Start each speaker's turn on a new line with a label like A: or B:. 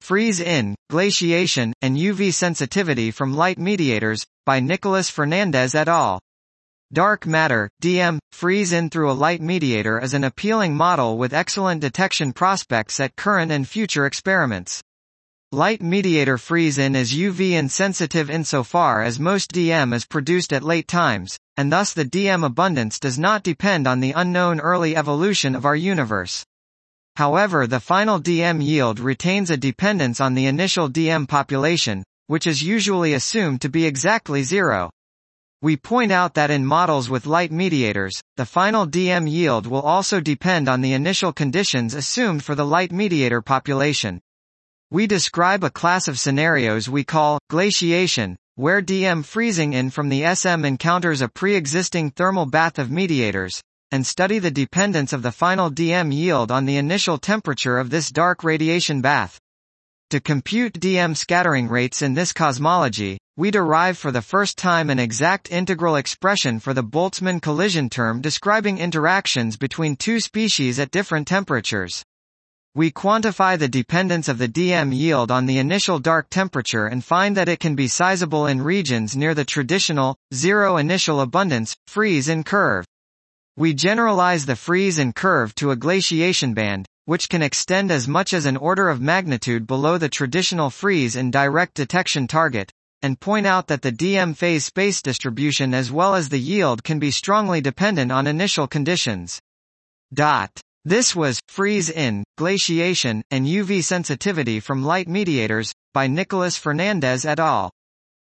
A: Freeze-in, Glaciation, and UV Sensitivity from Light Mediators, by Nicolas Fernandez et al. Dark matter, DM, freeze-in through a light mediator is an appealing model with excellent detection prospects at current and future experiments. Light mediator freeze-in is UV insensitive insofar as most DM is produced at late times, and thus the DM abundance does not depend on the unknown early evolution of our universe. However, the final DM yield retains a dependence on the initial DM population, which is usually assumed to be exactly zero. We point out that in models with light mediators, the final DM yield will also depend on the initial conditions assumed for the light mediator population. We describe a class of scenarios we call glaciation, where DM freezing in from the SM encounters a pre-existing thermal bath of mediators, and study the dependence of the final DM yield on the initial temperature of this dark radiation bath. To compute DM scattering rates in this cosmology, we derive for the first time an exact integral expression for the Boltzmann collision term describing interactions between two species at different temperatures. We quantify the dependence of the DM yield on the initial dark temperature and find that it can be sizable in regions near the traditional, zero initial abundance, freeze-in curve. We generalize the freeze-in curve to a glaciation band, which can extend as much as an order of magnitude below the traditional freeze-in direct detection target, and point out that the DM phase space distribution as well as the yield can be strongly dependent on initial conditions. This was Freeze-in, Glaciation, and UV Sensitivity from Light Mediators, by Nicolas Fernandez et al.